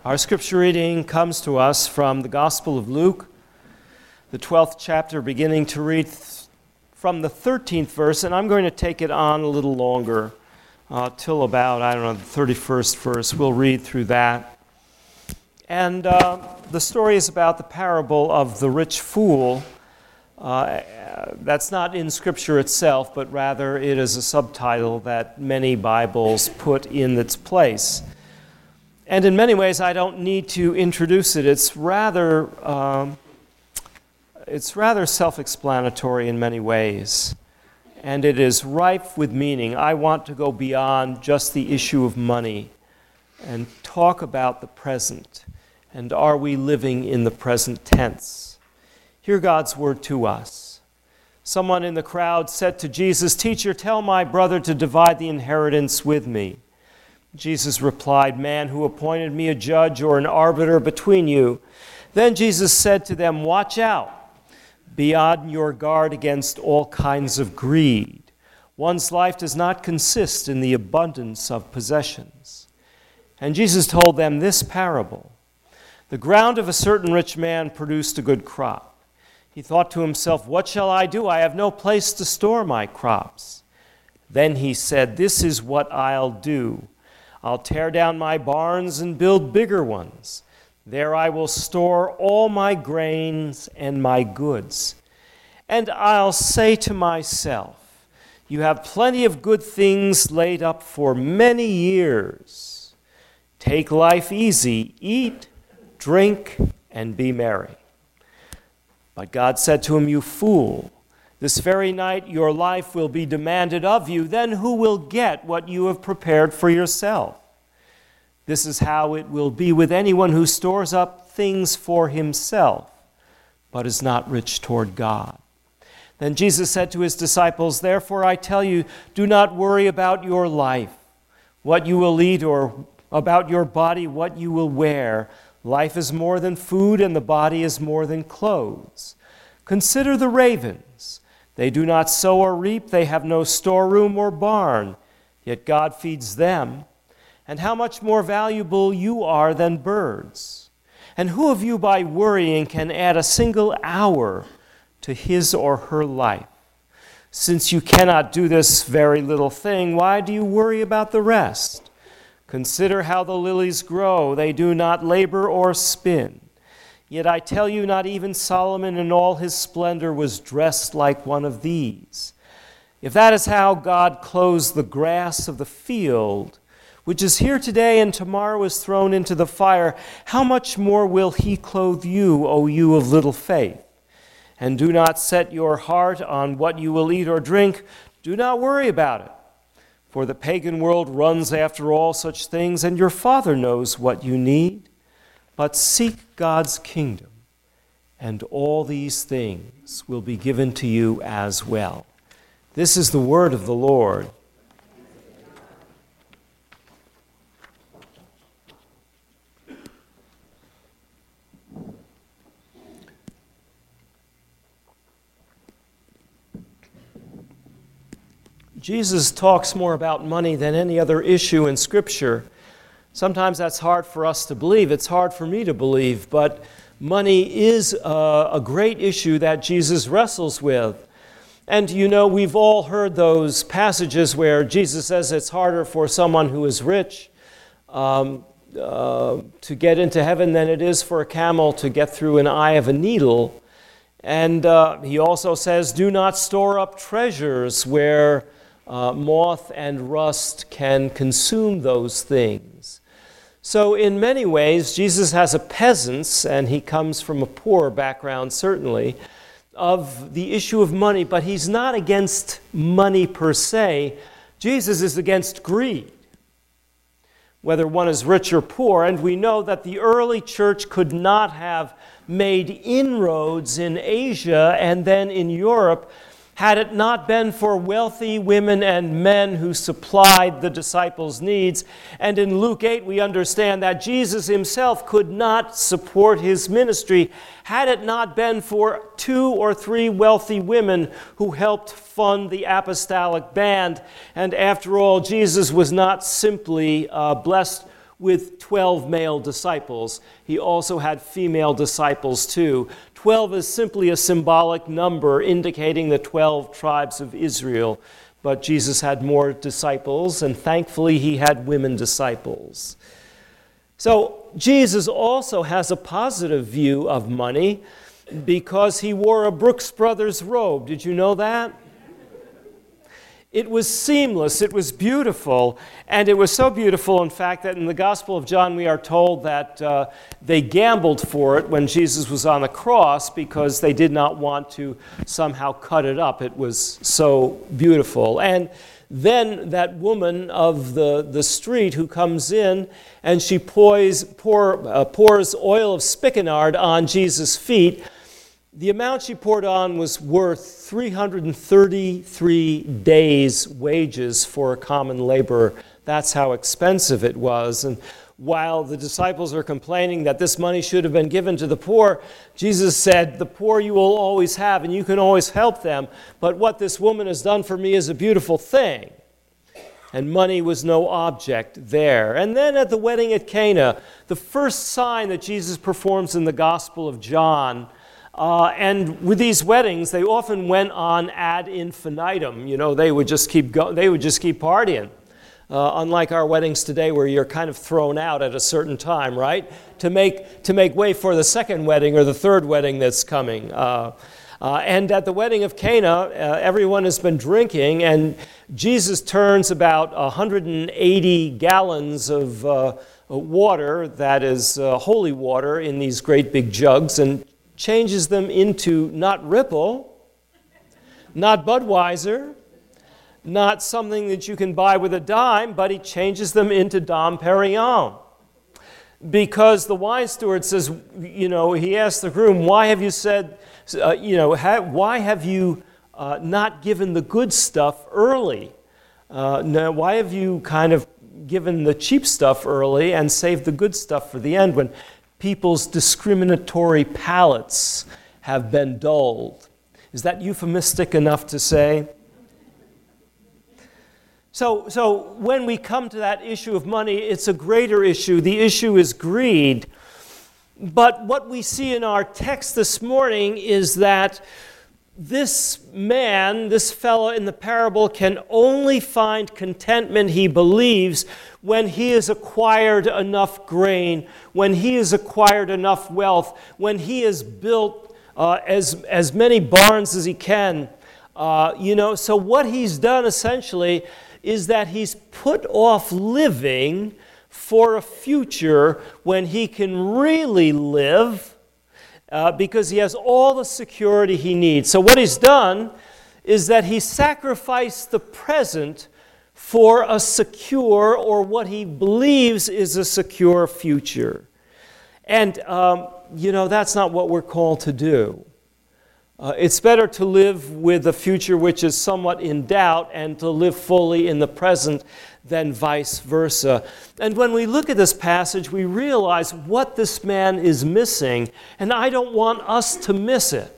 Our scripture reading comes to us from the Gospel of Luke, the 12th chapter, beginning to read from the 13th verse, and I'm going to take it on a little longer, till about, the 31st verse. We'll read through that. And the story is about the parable of the rich fool. That's not in Scripture itself, but rather it is a subtitle that many Bibles put in its place. And in many ways, I don't need to introduce it. It's rather self-explanatory in many ways, and it is rife with meaning. I want to go beyond just the issue of money and talk about the present, and are we living in the present tense? Hear God's word to us. Someone in the crowd said to Jesus, "Teacher, tell my brother to divide the inheritance with me." Jesus replied, "Man, who appointed me a judge or an arbiter between you?" Then Jesus said to them, "Watch out. Be on your guard against all kinds of greed. One's life does not consist in the abundance of possessions." And Jesus told them this parable. The ground of a certain rich man produced a good crop. He thought to himself, "What shall I do? I have no place to store my crops." Then he said, "This is what I'll do. I'll tear down my barns and build bigger ones. There I will store all my grains and my goods. And I'll say to myself, you have plenty of good things laid up for many years. Take life easy, eat, drink, and be merry." But God said to him, "You fool, this very night your life will be demanded of you. Then who will get what you have prepared for yourself? This is how it will be with anyone who stores up things for himself, but is not rich toward God." Then Jesus said to his disciples, "Therefore I tell you, do not worry about your life, what you will eat, or about your body, what you will wear. Life is more than food, and the body is more than clothes. Consider the ravens. They do not sow or reap, they have no storeroom or barn, yet God feeds them. And how much more valuable you are than birds. And who of you by worrying can add a single hour to his or her life? Since you cannot do this very little thing, why do you worry about the rest? Consider how the lilies grow. They do not labor or spin. Yet I tell you, not even Solomon in all his splendor was dressed like one of these. If that is how God clothes the grass of the field, which is here today and tomorrow is thrown into the fire, how much more will he clothe you, O you of little faith? And do not set your heart on what you will eat or drink. Do not worry about it. For the pagan world runs after all such things, and your Father knows what you need. But seek God's kingdom, and all these things will be given to you as well." This is the word of the Lord. Jesus talks more about money than any other issue in Scripture. Sometimes that's hard for us to believe. It's hard for me to believe, but money is a great issue that Jesus wrestles with. And we've all heard those passages where Jesus says it's harder for someone who is rich to get into heaven than it is for a camel to get through an eye of a needle. And he also says, do not store up treasures where moth and rust can consume those things. So in many ways, Jesus has a peasant's, and he comes from a poor background certainly, of the issue of money, but he's not against money per se. Jesus is against greed, whether one is rich or poor, and we know that the early church could not have made inroads in Asia and then in Europe had it not been for wealthy women and men who supplied the disciples' needs. And in Luke 8, we understand that Jesus himself could not support his ministry had it not been for 2 or 3 wealthy women who helped fund the apostolic band. And after all, Jesus was not simply blessed with 12 male disciples. He also had female disciples too. 12 is simply a symbolic number indicating the 12 tribes of Israel. But Jesus had more disciples, and thankfully he had women disciples. So Jesus also has a positive view of money because he wore a Brooks Brothers robe. Did you know that? It was seamless, it was beautiful, and it was so beautiful, in fact, that in the Gospel of John we are told that they gambled for it when Jesus was on the cross because they did not want to somehow cut it up. It was so beautiful. And then that woman of the street who comes in and she pours oil of spikenard on Jesus' feet. The amount she poured on was worth 333 days' wages for a common laborer. That's how expensive it was. And while the disciples are complaining that this money should have been given to the poor, Jesus said, the poor you will always have and you can always help them, but what this woman has done for me is a beautiful thing. And money was no object there. And then at the wedding at Cana, the first sign that Jesus performs in the Gospel of John. And with these weddings, they often went on ad infinitum. You know, they would just keep partying. Unlike our weddings today, where you're kind of thrown out at a certain time, right? To make way for the second wedding or the third wedding that's coming. And at the wedding of Cana, everyone has been drinking, and Jesus turns about 180 gallons of water, that is holy water, in these great big jugs, and changes them into not Ripple, not Budweiser, not something that you can buy with a dime, but he changes them into Dom Perignon. Because the wine steward says, he asked the groom, why have you said, why have you not given the good stuff early? Now, why have you kind of given the cheap stuff early and saved the good stuff for the end when people's discriminatory palates have been dulled? Is that euphemistic enough to say? So when we come to that issue of money, it's a greater issue. The issue is greed. But what we see in our text this morning is that this man, this fellow in the parable, can only find contentment, he believes, when he has acquired enough grain, when he has acquired enough wealth, when he has built as many barns as he can. So what he's done essentially is that he's put off living for a future when he can really live because he has all the security he needs. So what he's done is that he sacrificed the present for a secure, or what he believes is a secure future. And, that's not what we're called to do. It's better to live with a future which is somewhat in doubt and to live fully in the present than vice versa. And when we look at this passage, we realize what this man is missing, and I don't want us to miss it.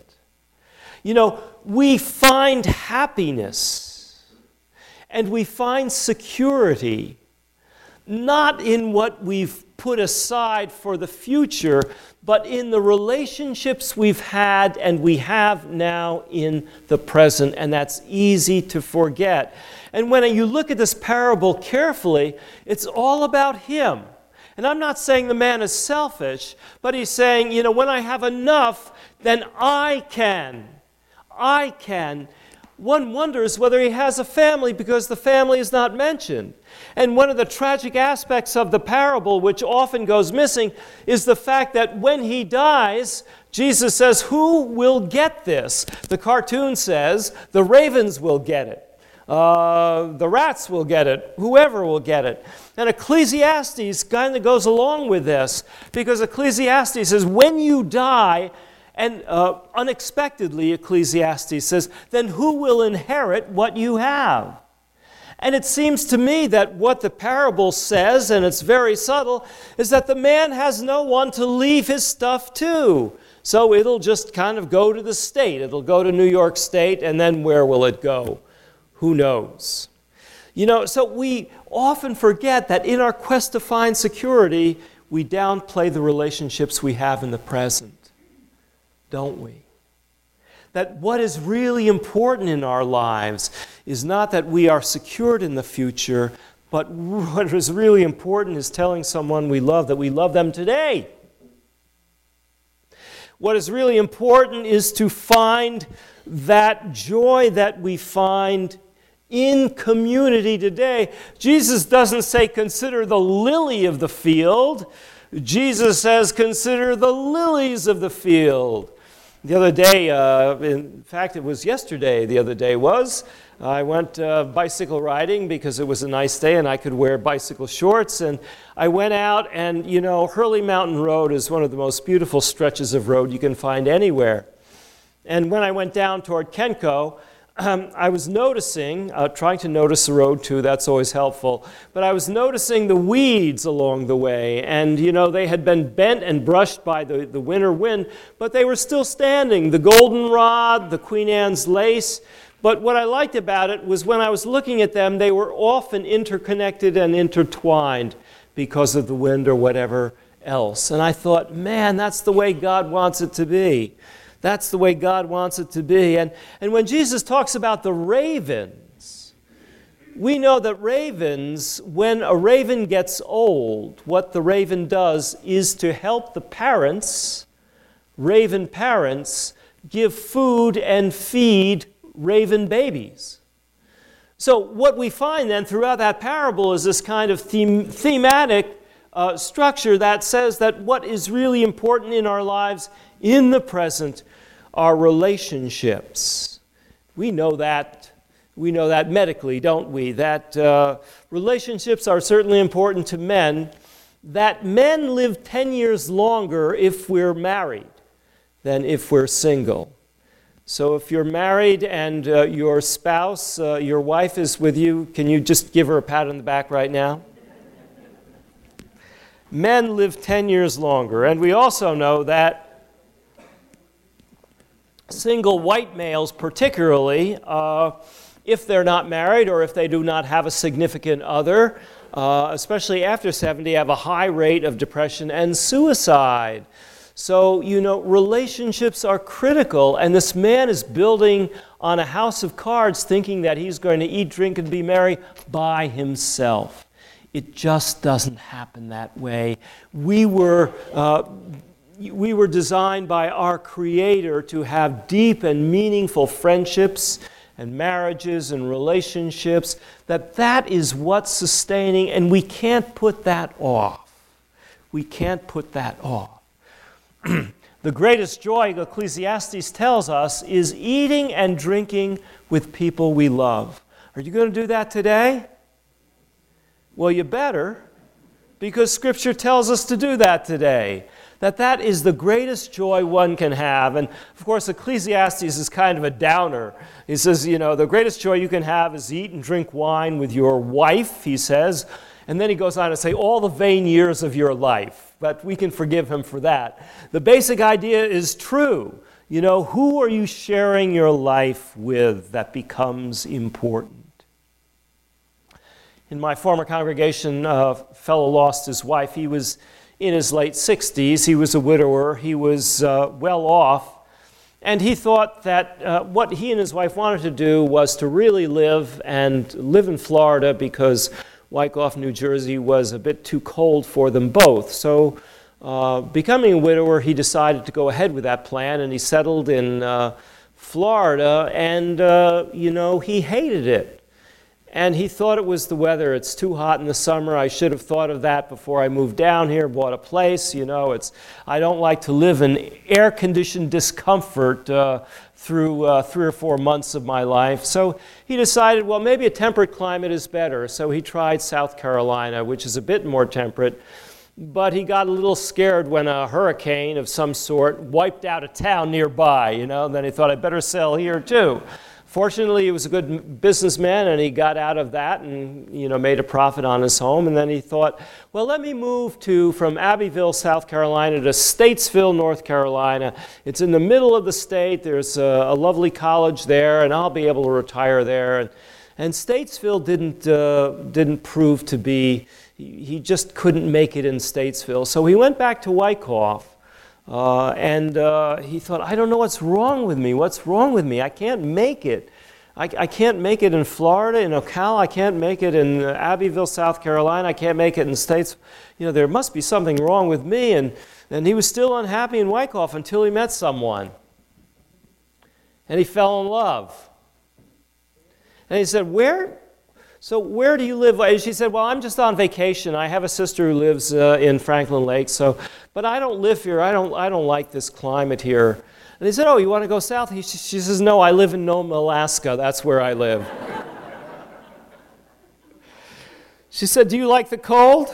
We find happiness and we find security not in what we've put aside for the future, but in the relationships we've had and we have now in the present, and that's easy to forget. And when you look at this parable carefully, it's all about him. And I'm not saying the man is selfish, but he's saying, when I have enough, then I can. One wonders whether he has a family because the family is not mentioned. And one of the tragic aspects of the parable, which often goes missing, is the fact that when he dies, Jesus says, who will get this? The cartoon says, the ravens will get it. The rats will get it. Whoever will get it. And Ecclesiastes kind of goes along with this, because Ecclesiastes says, when you die, and unexpectedly, Ecclesiastes says, then who will inherit what you have? And it seems to me that what the parable says, and it's very subtle, is that the man has no one to leave his stuff to. So it'll just kind of go to the state. It'll go to New York State, and then where will it go? Who knows? So we often forget that in our quest to find security, we downplay the relationships we have in the present, don't we? That what is really important in our lives is not that we are secured in the future, but what is really important is telling someone we love that we love them today. What is really important is to find that joy that we find in community today. Jesus doesn't say, consider the lily of the field. Jesus says, consider the lilies of the field. The other day, in fact, it was yesterday, I went bicycle riding because it was a nice day and I could wear bicycle shorts. And I went out and, Hurley Mountain Road is one of the most beautiful stretches of road you can find anywhere. And when I went down toward Kenko, I was noticing, trying to notice the road too, that's always helpful, but I was noticing the weeds along the way. And, they had been bent and brushed by the winter wind, but they were still standing. The goldenrod, the Queen Anne's lace. But what I liked about it was when I was looking at them, they were often interconnected and intertwined because of the wind or whatever else. And I thought, man, that's the way God wants it to be. That's the way God wants it to be. And when Jesus talks about the ravens, we know that ravens, when a raven gets old, what the raven does is to help the parents, raven parents, give food and feed raven babies. So what we find then throughout that parable is this kind of thematic structure that says that what is really important in our lives in the present are relationships. We know that medically, don't we? That relationships are certainly important to men, that men live 10 years longer if we're married than if we're single. So if you're married and your spouse, your wife is with you, can you just give her a pat on the back right now? Men live 10 years longer. And we also know that single white males particularly, if they're not married or if they do not have a significant other, especially after 70, have a high rate of depression and suicide. So, relationships are critical, and this man is building on a house of cards thinking that he's going to eat, drink, and be merry by himself. It just doesn't happen that way. We were designed by our Creator to have deep and meaningful friendships and marriages and relationships, that is what's sustaining, and we can't put that off. We can't put that off. The greatest joy, Ecclesiastes tells us, is eating and drinking with people we love. Are you going to do that today? Well, you better, because Scripture tells us to do that today. That is the greatest joy one can have. And, of course, Ecclesiastes is kind of a downer. He says, the greatest joy you can have is eat and drink wine with your wife, he says. And then he goes on to say, all the vain years of your life. But we can forgive him for that. The basic idea is true. Who are you sharing your life with that becomes important? In my former congregation, a fellow lost his wife. He was in his late 60s. He was a widower. He was well off. And he thought that what he and his wife wanted to do was to really live in Florida because Wyckoff, New Jersey was a bit too cold for them both. So becoming a widower, he decided to go ahead with that plan, and he settled in Florida, and, he hated it. And he thought it was the weather. It's too hot in the summer. I should have thought of that before I moved down here, bought a place. I don't like to live in air-conditioned discomfort through 3 or 4 months of my life. So he decided, well, maybe a temperate climate is better. So he tried South Carolina, which is a bit more temperate. But he got a little scared when a hurricane of some sort wiped out a town nearby, and then he thought, I'd better sell here too. Fortunately, he was a good businessman, and he got out of that and, made a profit on his home. And then he thought, well, let me move from Abbeville, South Carolina to Statesville, North Carolina. It's in the middle of the state. There's a lovely college there, and I'll be able to retire there. And Statesville didn't prove to be, he just couldn't make it in Statesville. So he went back to Wyckoff, and he thought, I don't know what's wrong with me. What's wrong with me? I can't make it. I can't make it in Florida, in Ocala. I can't make it in Abbeville, South Carolina. I can't make it in States. There must be something wrong with me. And he was still unhappy in Wyckoff until he met someone. And he fell in love. And he said, where do you live? And she said, well, I'm just on vacation. I have a sister who lives in Franklin Lake, but I don't live here. I don't like this climate here. And he said, oh, you want to go south? She says, no, I live in Nome, Alaska. That's where I live. She said, do you like the cold?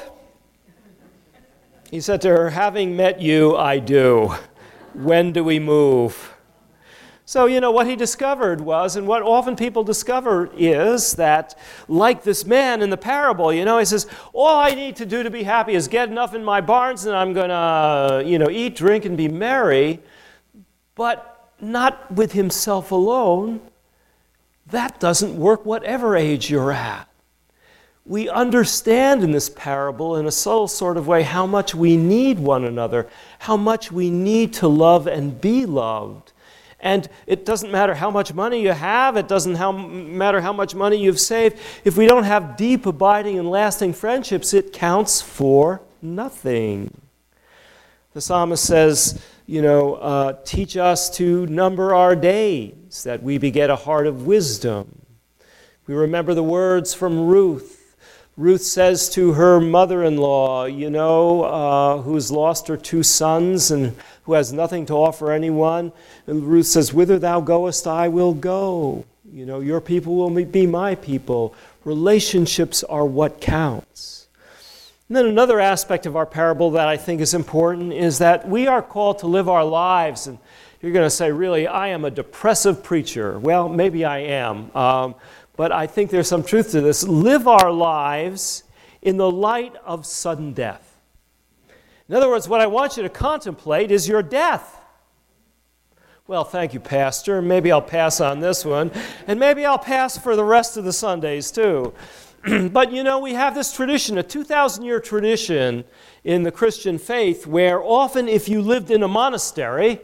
He said to her, having met you, I do. When do we move? So, what he discovered was, and what often people discover is that, like this man in the parable, he says, all I need to do to be happy is get enough in my barns and I'm going to, eat, drink, and be merry. But not with himself alone. That doesn't work whatever age you're at. We understand in this parable, in a subtle sort of way, how much we need one another, how much we need to love and be loved. And it doesn't matter how much money you have, it doesn't matter how much money you've saved. If we don't have deep, abiding, and lasting friendships, it counts for nothing. The psalmist says, teach us to number our days, that we beget a heart of wisdom. We remember the words from Ruth. Ruth says to her mother-in-law, who's lost her 2 sons and who has nothing to offer anyone. And Ruth says, whither thou goest, I will go. Your people will be my people. Relationships are what counts. And then another aspect of our parable that I think is important is that we are called to live our lives. And you're going to say, really, I am a depressive preacher. Well, maybe I am. But I think there's some truth to this. Live our lives in the light of sudden death. In other words, what I want you to contemplate is your death. Well, thank you, Pastor. Maybe I'll pass on this one. And maybe I'll pass for the rest of the Sundays, too. But we have this tradition, a 2,000-year tradition in the Christian faith, where often if you lived in a monastery,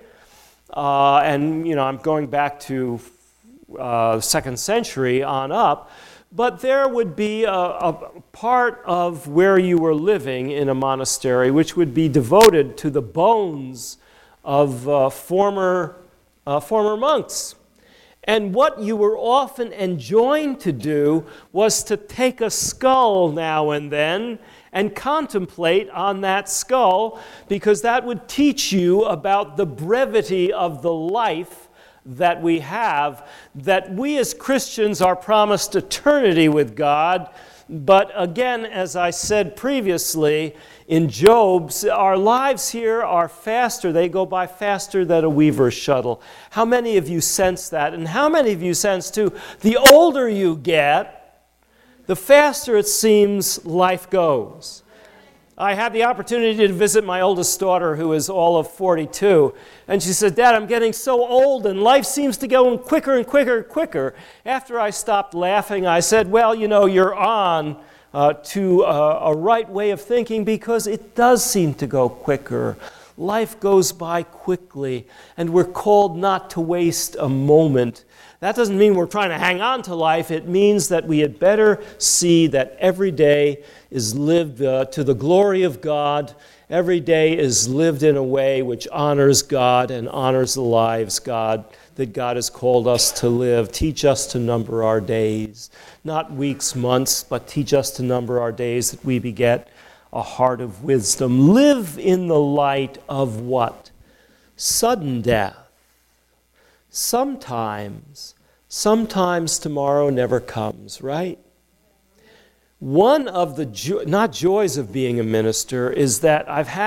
and I'm going back to the 2nd century on up, but there would be a part of where you were living in a monastery which would be devoted to the bones of former monks. And what you were often enjoined to do was to take a skull now and then and contemplate on that skull, because that would teach you about the brevity of the life that we have, that we as Christians are promised eternity with God. But again, as I said previously, in Job's, our lives here are faster. They go by faster than a weaver's shuttle. How many of you sense that? And how many of you sense, too, the older you get, the faster it seems life goes. I had the opportunity to visit my oldest daughter, who is all of 42, and she said, Dad, I'm getting so old and life seems to go quicker and quicker and quicker. After I stopped laughing, I said, well, you're on to a right way of thinking, because it does seem to go quicker. Life goes by quickly, and we're called not to waste a moment. That doesn't mean we're trying to hang on to life. It means that we had better see that every day is lived to the glory of God. Every day is lived in a way which honors God and honors the lives that God has called us to live. Teach us to number our days, not weeks, months, but teach us to number our days, that we beget a heart of wisdom. Live in the light of what? Sudden death. Sometimes tomorrow never comes, right? One of the not joys of being a minister is that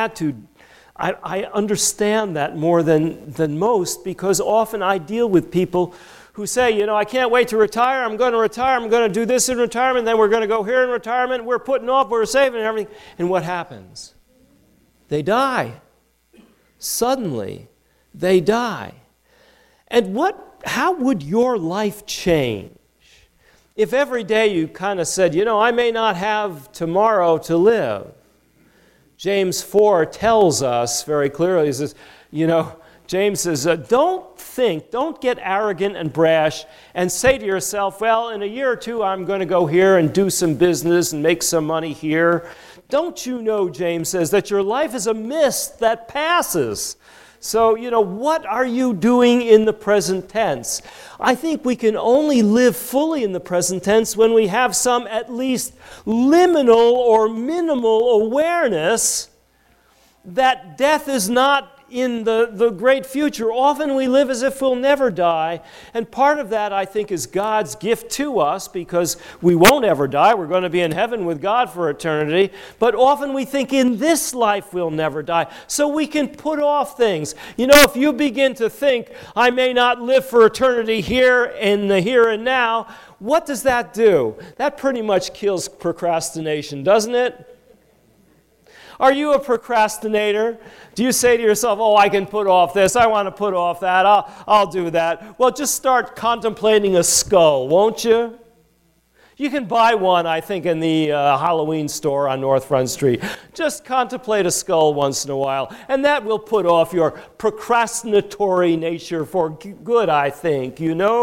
I understand that more than most, because often I deal with people who say, I can't wait to retire, I'm going to retire, I'm going to do this in retirement, then we're going to go here in retirement, we're putting off, we're saving and everything. And what happens? They die. Suddenly, they die. And how would your life change If every day you kind of said, I may not have tomorrow to live. James 4 tells us very clearly, he says, James says, don't get arrogant and brash and say to yourself, well, in a year or two, I'm going to go here and do some business and make some money here. Don't you know, James says, that your life is a mist that passes? So, what are you doing in the present tense? I think we can only live fully in the present tense when we have some at least liminal or minimal awareness that death is not in the great future. Often we live as if we'll never die, and part of that, I think, is God's gift to us because we won't ever die. We're going to be in heaven with God for eternity, but often we think in this life we'll never die, so we can put off things. If you begin to think, I may not live for eternity here in the here and now, what does that do? That pretty much kills procrastination, doesn't it? Are you a procrastinator? Do you say to yourself, I can put off this, I want to put off that, I'll do that? Well, just start contemplating a skull, won't you? You can buy one, I think, in the Halloween store on North Front Street. Just contemplate a skull once in a while, and that will put off your procrastinatory nature for good, I think.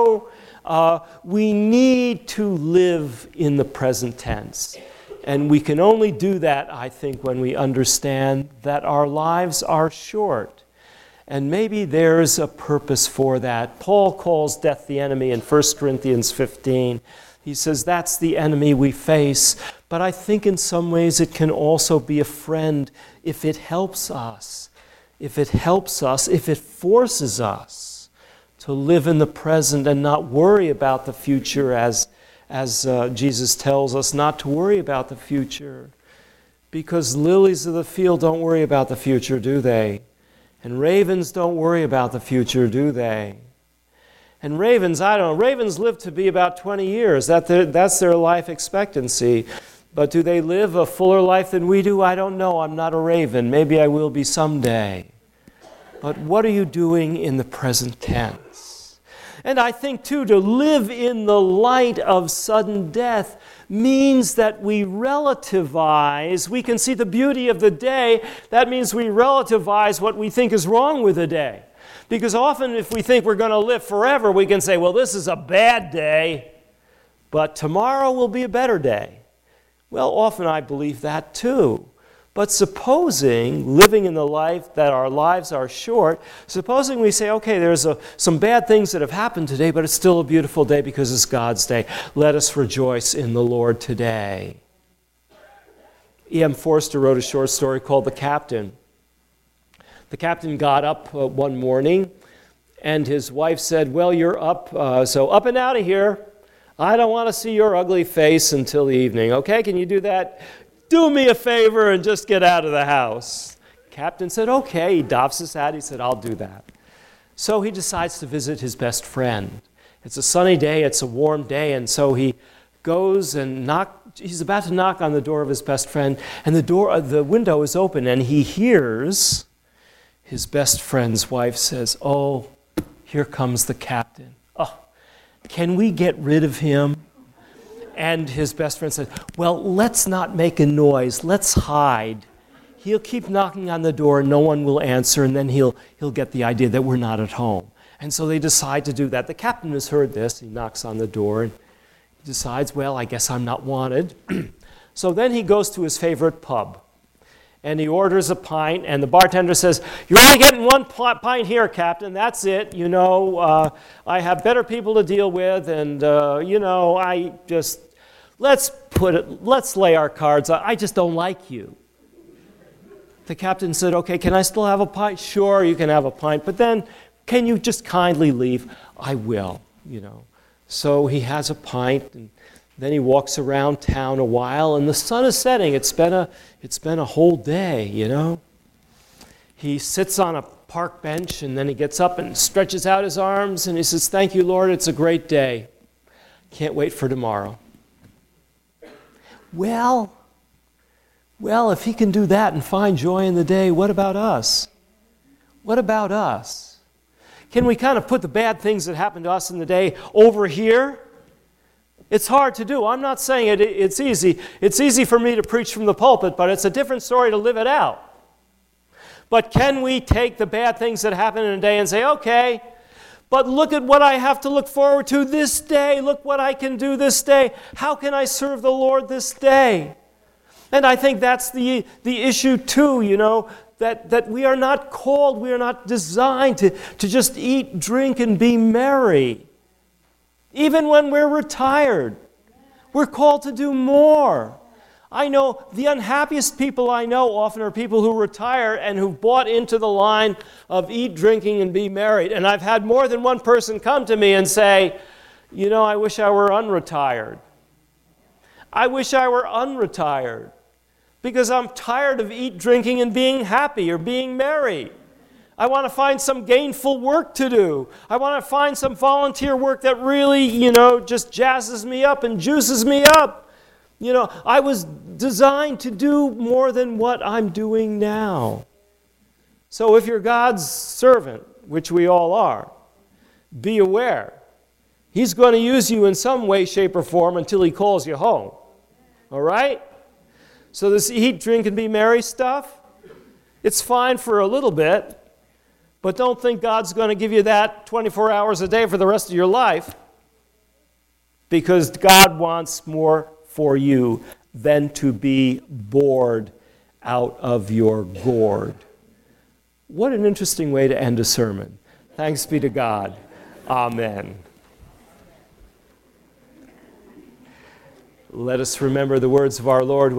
We need to live in the present tense. And we can only do that, I think, when we understand that our lives are short. And maybe there's a purpose for that. Paul calls death the enemy in 1 Corinthians 15. He says that's the enemy we face. But I think in some ways it can also be a friend if it helps us. If it forces us to live in the present and not worry about the future as Jesus tells us not to worry about the future. Because lilies of the field don't worry about the future, do they? And ravens don't worry about the future, do they? And ravens live to be about 20 years. That's their life expectancy. But do they live a fuller life than we do? I don't know. I'm not a raven. Maybe I will be someday. But what are you doing in the present tense? And I think, too, to live in the light of sudden death means that we relativize. We can see the beauty of the day. That means we relativize what we think is wrong with the day. Because often if we think we're going to live forever, we can say, well, this is a bad day, but tomorrow will be a better day. Well, often I believe that, too. But supposing, living in the life that our lives are short, supposing we say, okay, there's some bad things that have happened today, but it's still a beautiful day because it's God's day. Let us rejoice in the Lord today. E.M. Forster wrote a short story called The Captain. The captain got up one morning, and his wife said, well, you're up, so up and out of here. I don't want to see your ugly face until the evening. Okay, can you do that? Do me a favor and just get out of the house. Captain said, okay. He doffs his hat. He said, I'll do that. So he decides to visit his best friend. It's a sunny day. It's a warm day. And so he goes and he's about to knock on the door of his best friend. And the window is open. And he hears his best friend's wife says, oh, here comes the captain. Oh, can we get rid of him? And his best friend said, well, let's not make a noise. Let's hide. He'll keep knocking on the door, and no one will answer, and then he'll get the idea that we're not at home. And so they decide to do that. The captain has heard this. He knocks on the door, and he decides, well, I guess I'm not wanted. So then he goes to his favorite pub, and he orders a pint, and the bartender says, you're only getting one pint here, Captain. That's it. I have better people to deal with, and, let's lay our cards on. I just don't like you. The captain said, okay, can I still have a pint? Sure, you can have a pint, but then can you just kindly leave? I will, So he has a pint, and then he walks around town a while, and the sun is setting. It's been a whole day, He sits on a park bench, and then he gets up and stretches out his arms, and he says, thank you, Lord, it's a great day. Can't wait for tomorrow. Well, if he can do that and find joy in the day, what about us? What about us? Can we kind of put the bad things that happen to us in the day over here It's hard to do. I'm not saying it's easy. It's easy for me to preach from the pulpit, but it's a different story to live it out. But can we take the bad things that happen in a day and say, okay, but look at what I have to look forward to this day. Look what I can do this day. How can I serve the Lord this day? And I think that's the issue too, that we are not called, we are not designed to just eat, drink, and be merry. Even when we're retired, we're called to do more. I know the unhappiest people I know often are people who retire and who've bought into the line of eat, drinking, and be merry. And I've had more than one person come to me and say, I wish I were unretired. I wish I were unretired because I'm tired of eat, drinking, and being happy or being merry. I want to find some gainful work to do. I want to find some volunteer work that really, just jazzes me up and juices me up. I was designed to do more than what I'm doing now. So if you're God's servant, which we all are, be aware. He's going to use you in some way, shape, or form until He calls you home. All right? So this eat, drink, and be merry stuff, it's fine for a little bit, but don't think God's going to give you that 24 hours a day for the rest of your life, because God wants more for you than to be bored out of your gourd. What an interesting way to end a sermon. Thanks be to God. Amen. Let us remember the words of our Lord